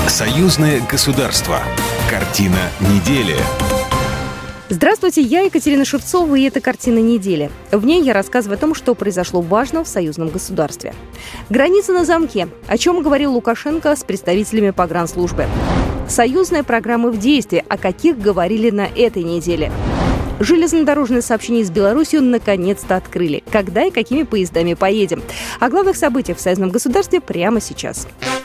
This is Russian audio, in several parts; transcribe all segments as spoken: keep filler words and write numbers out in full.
Союзное государство. Картина недели. Здравствуйте, я Екатерина Шевцова, и это «Картина недели». В ней я рассказываю о том, что произошло важно в союзном государстве. Граница на замке. О чем говорил Лукашенко с представителями погранслужбы. Союзная программа в действии. О каких говорили на этой неделе. Железнодорожное сообщение с Беларусью наконец-то открыли. Когда и какими поездами поедем? О главных событиях в союзном государстве прямо сейчас.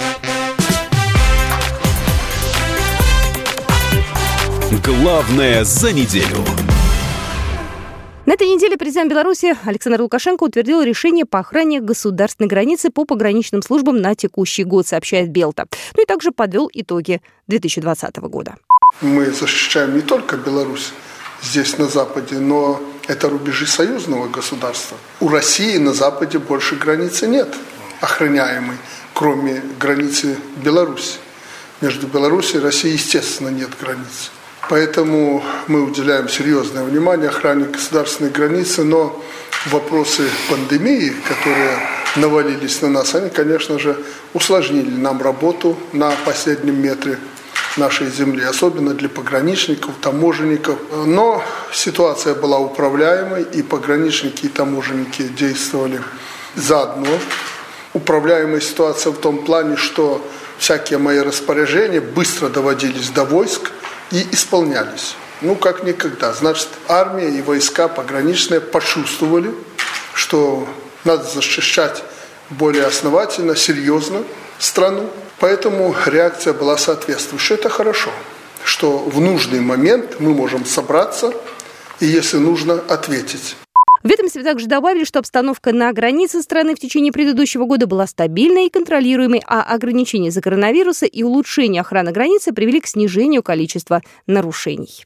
Главное за неделю. На этой неделе президент Беларуси Александр Лукашенко утвердил решение по охране государственной границы по пограничным службам на текущий год, сообщает Белта. Ну и также подвел итоги две тысячи двадцатого года. Мы защищаем не только Беларусь здесь, на Западе, но это рубежи союзного государства. У России на Западе больше границы нет охраняемой, кроме границы Беларуси. Между Беларусью и Россией, естественно, нет границ. Поэтому мы уделяем серьезное внимание охране государственной границы, но вопросы пандемии, которые навалились на нас, они, конечно же, усложнили нам работу на последнем метре нашей земли, особенно для пограничников, таможенников. Но ситуация была управляемой, и пограничники, и таможенники действовали заодно. Управляемая ситуация в том плане, что всякие мои распоряжения быстро доводились до войск и исполнялись. Ну, как никогда. Значит, армия и войска пограничные почувствовали, что надо защищать более основательно, серьезно страну. Поэтому реакция была соответствующая. Это хорошо, что в нужный момент мы можем собраться и, если нужно, ответить. В ведомстве также добавили, что обстановка на границе страны в течение предыдущего года была стабильной и контролируемой, а ограничения из-за коронавируса и улучшение охраны границы привели к снижению количества нарушений.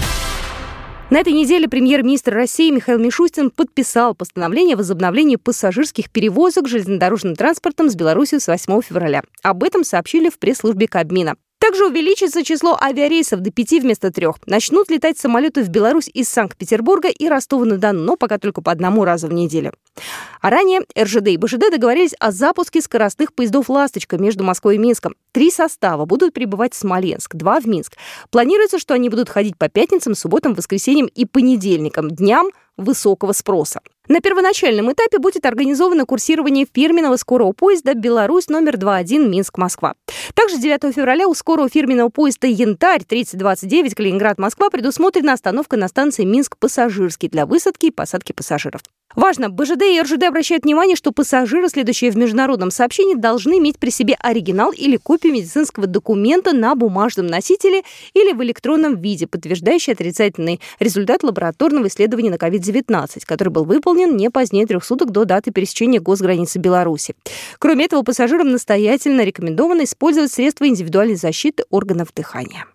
На этой неделе премьер-министр России Михаил Мишустин подписал постановление о возобновлении пассажирских перевозок железнодорожным транспортом с Беларусью с восьмого февраля. Об этом сообщили в пресс-службе Кабмина. Также увеличится число авиарейсов до пяти вместо трех. Начнут летать самолеты в Беларусь из Санкт-Петербурга и Ростова-на-Дону, но пока только по одному разу в неделю. А ранее эр жэ дэ и бэ жэ дэ договорились о запуске скоростных поездов «Ласточка» между Москвой и Минском. Три состава будут прибывать в Смоленск, два в Минск. Планируется, что они будут ходить по пятницам, субботам, воскресеньям и понедельникам, дням высокого спроса. На первоначальном этапе будет организовано курсирование фирменного скорого поезда «Беларусь» номер двадцать один Минск-Москва. Также девятого февраля у скорого фирменного поезда «Янтарь» тридцать двадцать девять Калининград-Москва предусмотрена остановка на станции Минск-Пассажирский для высадки и посадки пассажиров. Важно, бэ жэ дэ и эр жэ дэ обращают внимание, что пассажиры, следующие в международном сообщении, должны иметь при себе оригинал или копию медицинского документа на бумажном носителе или в электронном виде, подтверждающий отрицательный результат лабораторного исследования на ковид девятнадцать, который был выполнен не позднее трех суток до даты пересечения госграницы Беларуси. Кроме этого, пассажирам настоятельно рекомендовано использовать средства индивидуальной защиты органов дыхания.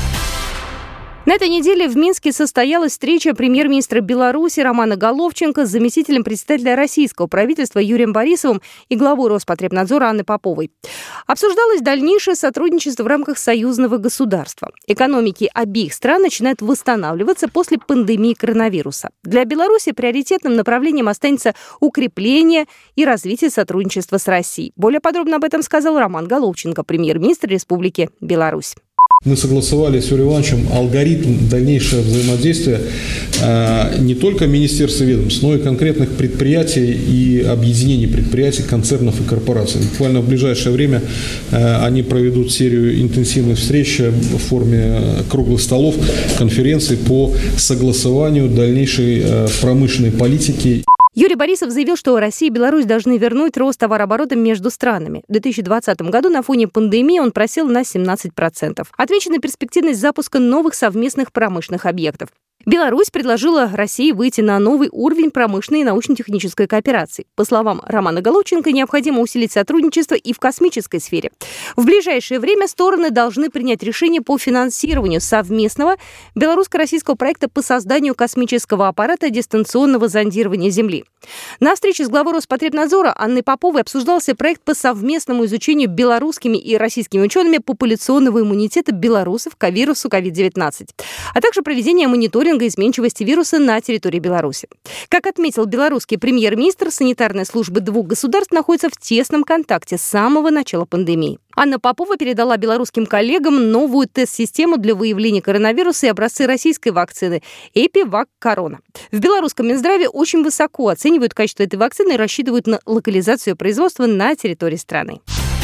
На этой неделе в Минске состоялась встреча премьер-министра Беларуси Романа Головченко с заместителем председателя российского правительства Юрием Борисовым и главой Роспотребнадзора Анной Поповой. Обсуждалось дальнейшее сотрудничество в рамках союзного государства. Экономики обеих стран начинают восстанавливаться после пандемии коронавируса. Для Беларуси приоритетным направлением останется укрепление и развитие сотрудничества с Россией. Более подробно об этом сказал Роман Головченко, премьер-министр Республики Беларусь. Мы согласовали с Юрием Ивановичем алгоритм дальнейшего взаимодействия э, не только министерств и ведомств, но и конкретных предприятий и объединений предприятий, концернов и корпораций. Буквально в ближайшее время э, они проведут серию интенсивных встреч в форме круглых столов, конференций по согласованию дальнейшей э, промышленной политики. Юрий Борисов заявил, что Россия и Беларусь должны вернуть рост товарооборота между странами. В две тысячи двадцатом году на фоне пандемии он просел на семнадцать процентов. Отмечена перспективность запуска новых совместных промышленных объектов. Беларусь предложила России выйти на новый уровень промышленной и научно-технической кооперации. По словам Романа Головченко, необходимо усилить сотрудничество и в космической сфере. В ближайшее время стороны должны принять решение по финансированию совместного белорусско-российского проекта по созданию космического аппарата дистанционного зондирования Земли. На встрече с главой Роспотребнадзора Анной Поповой обсуждался проект по совместному изучению белорусскими и российскими учеными популяционного иммунитета белорусов к вирусу ковид девятнадцать, а также проведение мониторинга многоизменчивости вируса на территории Беларуси. Как отметил белорусский премьер-министр, санитарная служба двух государств находится в тесном контакте с самого начала пандемии. Анна Попова передала белорусским коллегам новую тест-систему для выявления коронавируса и образцы российской вакцины «Эпивак Корона». В белорусском Минздраве очень высоко оценивают качество этой вакцины и рассчитывают на локализацию производства на территории страны.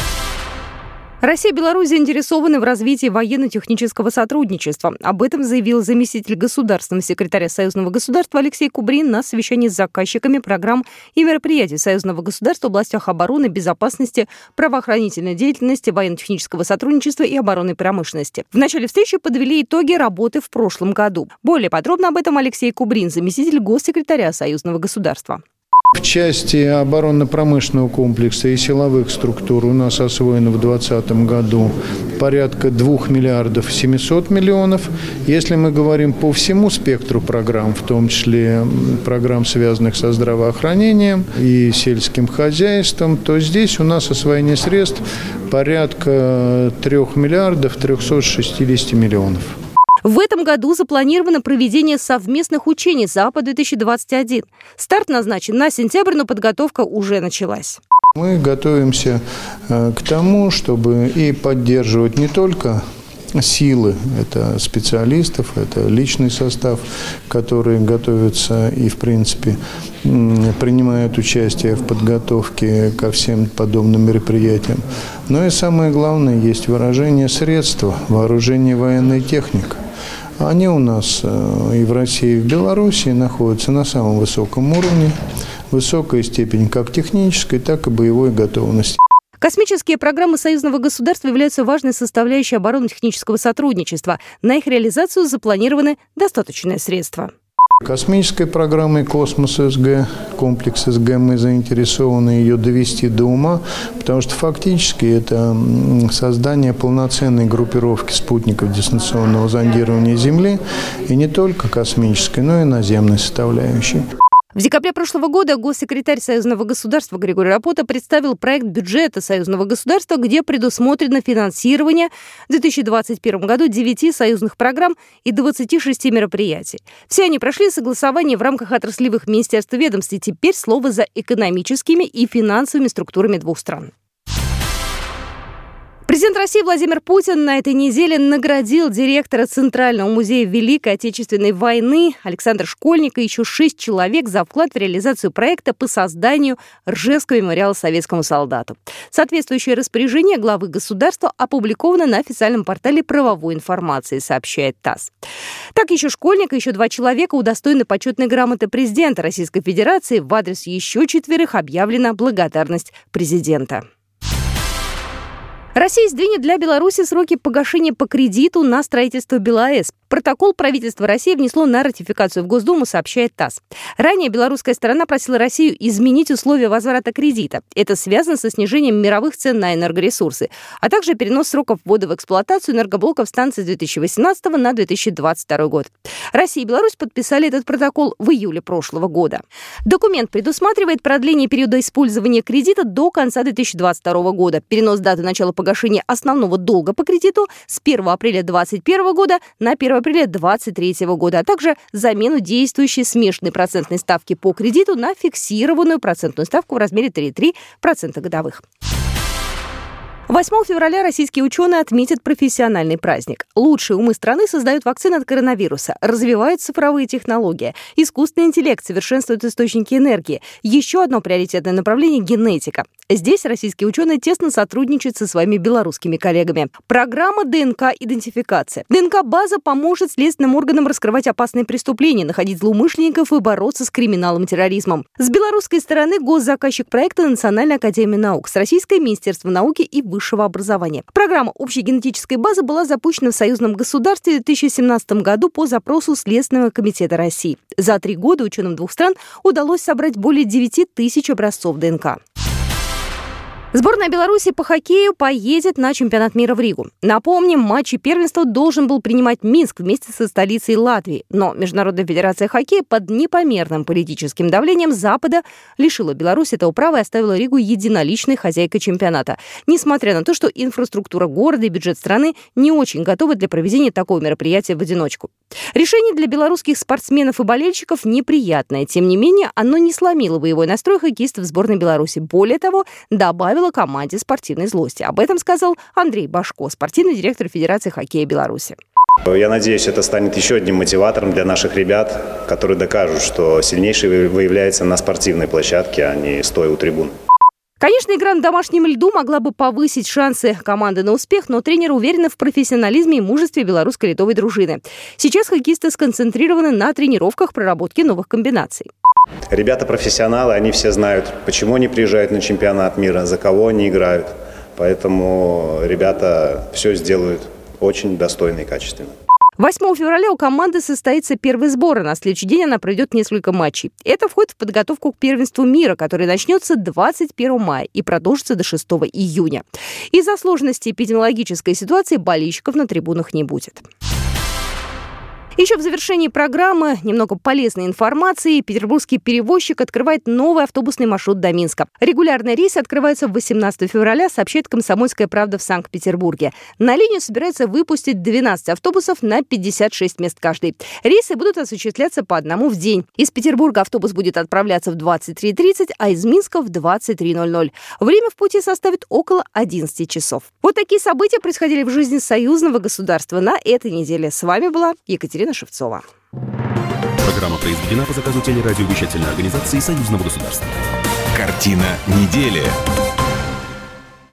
Россия и Беларусь заинтересованы в развитии военно-технического сотрудничества. Об этом заявил заместитель государственного секретаря Союзного государства Алексей Кубрин на совещании с заказчиками программ и мероприятий Союзного государства в областях обороны, безопасности, правоохранительной деятельности, военно-технического сотрудничества и оборонной промышленности. В начале встречи подвели итоги работы в прошлом году. Более подробно об этом Алексей Кубрин, заместитель госсекретаря Союзного государства. В части оборонно-промышленного комплекса и силовых структур у нас освоено в две тысячи двадцатом году порядка двух миллиардов семисот миллионов. Если мы говорим по всему спектру программ, в том числе программ, связанных со здравоохранением и сельским хозяйством, то здесь у нас освоение средств порядка трех миллиардов трехсот шестидесяти миллионов. В этом году запланировано проведение совместных учений «Запад-две тысячи двадцать один». Старт назначен на сентябрь, но подготовка уже началась. Мы готовимся к тому, чтобы и поддерживать не только силы, это специалистов, это личный состав, которые готовятся и, в принципе, принимают участие в подготовке ко всем подобным мероприятиям. Но и самое главное, есть выражение средства, вооружение, военной техники. Они у нас и в России, и в Беларуси находятся на самом высоком уровне, высокая степень как технической, так и боевой готовности. Космические программы союзного государства являются важной составляющей оборонно-технического сотрудничества. На их реализацию запланированы достаточные средства. Космической программой «Космос СГ», комплекс СГ, мы заинтересованы ее довести до ума, потому что фактически это создание полноценной группировки спутников дистанционного зондирования Земли, и не только космической, но и наземной составляющей. В декабре прошлого года госсекретарь Союзного государства Григорий Рапота представил проект бюджета Союзного государства, где предусмотрено финансирование в две тысячи двадцать первом году девяти союзных программ и двадцати шести мероприятий. Все они прошли согласование в рамках отраслевых министерств и ведомств, и теперь слово за экономическими и финансовыми структурами двух стран. Президент России Владимир Путин на этой неделе наградил директора Центрального музея Великой Отечественной войны Александра Школьника и еще шесть человек за вклад в реализацию проекта по созданию Ржевского мемориала советскому солдату. Соответствующее распоряжение главы государства опубликовано на официальном портале правовой информации, сообщает ТАСС. Так, еще Школьник и еще два человека удостоены почетной грамоты президента Российской Федерации. В адрес еще четверых объявлена благодарность президента. Россия сдвинет для Беларуси сроки погашения по кредиту на строительство БелАЭС. Протокол правительство России внесло на ратификацию в Госдуму, сообщает ТАСС. Ранее белорусская сторона просила Россию изменить условия возврата кредита. Это связано со снижением мировых цен на энергоресурсы, а также перенос сроков ввода в эксплуатацию энергоблоков станции с две тысячи восемнадцатого на две тысячи двадцать второй год. Россия и Беларусь подписали этот протокол в июле прошлого года. Документ предусматривает продление периода использования кредита до конца две тысячи двадцать второго года, перенос даты начала погашения основного долга по кредиту с первого апреля две тысячи двадцать первого года на первого апреля две тысячи двадцать третьего года, а также замену действующей смешанной процентной ставки по кредиту на фиксированную процентную ставку в размере три целых три десятых процента годовых. восьмого февраля российские ученые отметят профессиональный праздник. Лучшие умы страны создают вакцины от коронавируса, развивают цифровые технологии, искусственный интеллект, совершенствуют источники энергии. Еще одно приоритетное направление – генетика. Здесь российские ученые тесно сотрудничают со своими белорусскими коллегами. Программа ДНК-идентификация. ДНК-база поможет следственным органам раскрывать опасные преступления, находить злоумышленников и бороться с криминалом и терроризмом. С белорусской стороны госзаказчик проекта Национальная академия наук, с российской Министерство науки и высшего образования. Программа общей генетической базы была запущена в союзном государстве в две тысячи семнадцатом году по запросу Следственного комитета России. За три года ученым двух стран удалось собрать более девяти тысяч образцов ДНК. Сборная Беларуси по хоккею поедет на чемпионат мира в Ригу. Напомним, матчи первенства должен был принимать Минск вместе со столицей Латвии. Но Международная федерация хоккея под непомерным политическим давлением Запада лишила Беларусь этого права и оставила Ригу единоличной хозяйкой чемпионата. Несмотря на то, что инфраструктура города и бюджет страны не очень готовы для проведения такого мероприятия в одиночку. Решение для белорусских спортсменов и болельщиков неприятное. Тем не менее, оно не сломило боевой настрой хоккеистов сборной Беларуси. Более того, добавило команде спортивной злости. Об этом сказал Андрей Башко, спортивный директор Федерации хоккея Беларуси. Я надеюсь, это станет еще одним мотиватором для наших ребят, которые докажут, что сильнейший выявляется на спортивной площадке, а не стоя у трибун. Конечно, игра на домашнем льду могла бы повысить шансы команды на успех, но тренер уверен в профессионализме и мужестве белорусско-литовой дружины. Сейчас хоккеисты сконцентрированы на тренировках, проработке новых комбинаций. Ребята профессионалы, они все знают, почему они приезжают на чемпионат мира, за кого они играют. Поэтому ребята все сделают очень достойно и качественно. восьмого февраля у команды состоится первый сбор, а на следующий день она пройдет несколько матчей. Это входит в подготовку к первенству мира, которое начнется двадцать первого мая и продолжится до шестого июня. Из-за сложности эпидемиологической ситуации болельщиков на трибунах не будет. Еще в завершении программы немного полезной информации. Петербургский перевозчик открывает новый автобусный маршрут до Минска. Регулярный рейс открывается восемнадцатого февраля, сообщает «Комсомольская правда» в Санкт-Петербурге. На линию собирается выпустить двенадцать автобусов на пятьдесят шесть мест каждый. Рейсы будут осуществляться по одному в день. Из Петербурга автобус будет отправляться в двадцать три тридцать, а из Минска в двадцать три ноль ноль. Время в пути составит около одиннадцати часов. Вот такие события происходили в жизни союзного государства на этой неделе. С вами была Екатерина Шевцова. Программа произведена по заказу телерадиовещательной организации Союзного государства. Картина недели.